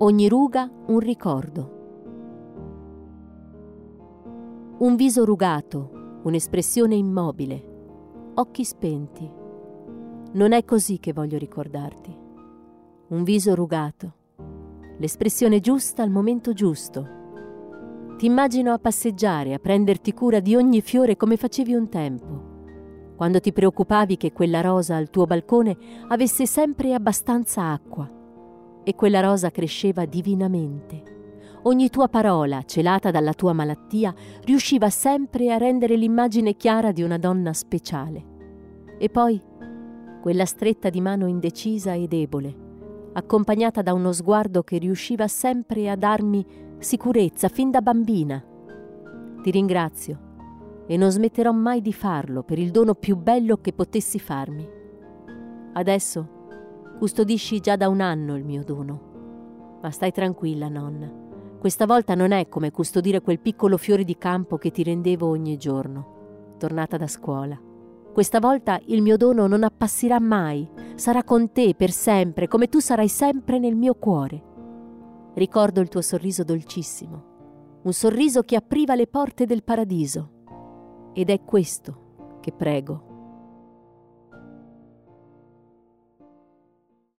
Ogni ruga un ricordo. Un viso rugato, un'espressione immobile, occhi spenti. Non è così che voglio ricordarti. Un viso rugato, l'espressione giusta al momento giusto. Ti immagino a passeggiare, a prenderti cura di ogni fiore come facevi un tempo, quando ti preoccupavi che quella rosa al tuo balcone avesse sempre abbastanza acqua, e quella rosa cresceva divinamente. Ogni tua parola, celata dalla tua malattia, riusciva sempre a rendere l'immagine chiara di una donna speciale. E poi quella stretta di mano indecisa e debole, accompagnata da uno sguardo che riusciva sempre a darmi sicurezza fin da bambina. Ti ringrazio e non smetterò mai di farlo per il dono più bello che potessi farmi. Adesso custodisci già da un anno il mio dono. Ma stai tranquilla, nonna. Questa volta non è come custodire quel piccolo fiore di campo che ti rendevo ogni giorno, tornata da scuola. Questa volta il mio dono non appassirà mai, sarà con te per sempre, come tu sarai sempre nel mio cuore. Ricordo il tuo sorriso dolcissimo, un sorriso che apriva le porte del paradiso. Ed è questo che prego